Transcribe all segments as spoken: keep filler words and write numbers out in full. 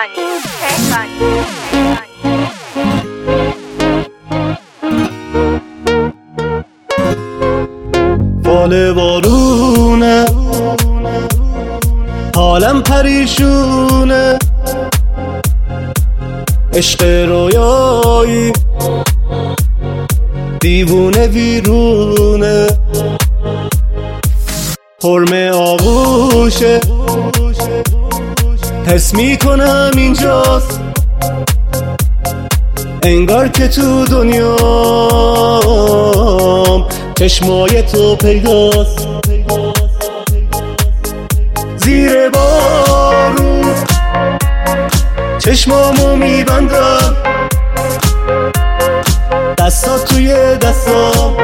کیهانی کیهانی فال بارونه حالم پریشونه، عشق رویایی دیوونه ویرونه، حرم آغوشه حس میکنم اینجاست، انگار که تو دنیام چشمای تو پیداست. زیر بارون چشمامو میبندم، دستات توی دستام،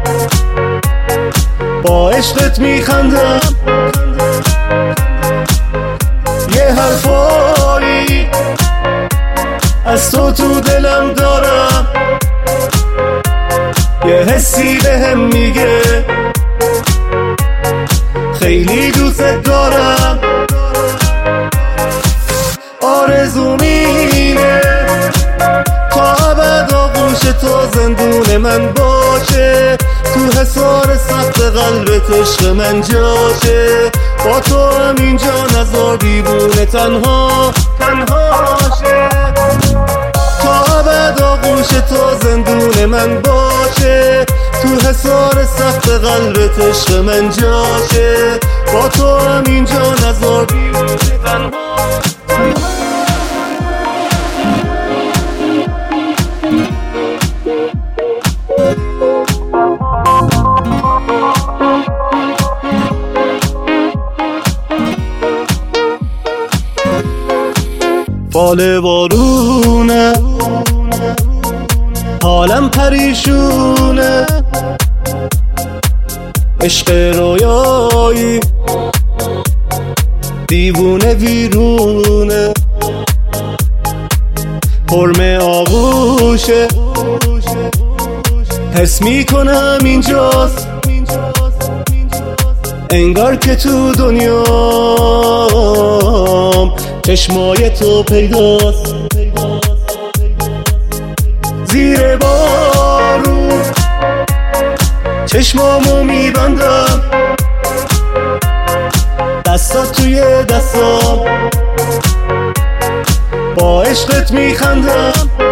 با عشقت میخندم. یه حرفایی از تو تو دلم دارم، یه حسی بهم میگه خیلی دوست دارم. آرزوم اینه تا ابد آغوش تو زندون من باشه، تو حصار سخت قلبت عشق من جاشه، با تو هم اینجا نذار دیوونه تنها تنهاشه. تا ابد آغوش تو زندون من باشه، تو حصار سخت قلبت عشق من جاشه، با تو هم اینجا نذار دیوونه تنها. فال بارونه حالم پریشونه، عشق رویایی دیوونه ویرونه، حرم آغوشه حس میکنم اینجاست، انگار که تو دنیام چشمای تو پیداست. زیر بارون چشمامو میبندم، دستات توی دستام، با عشقت میخندم.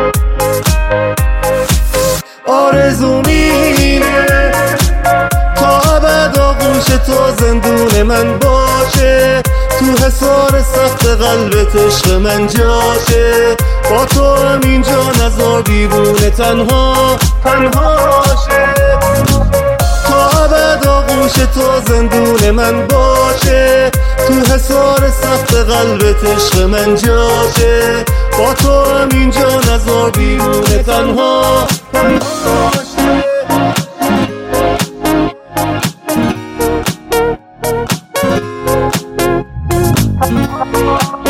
آرزوم اینه تا ابد آغوش تو زندون من باشه، تو حصار سخت قلبت عشق من جاشه، با تو هم اینجا نذار دیوونه تنها تنهاشه. تا ابد آغوش تو زندون من باشه، تو حصار سخت قلبت عشق من جاشه، با تو هم اینجا نذار دیوونه تنها تنهاشه.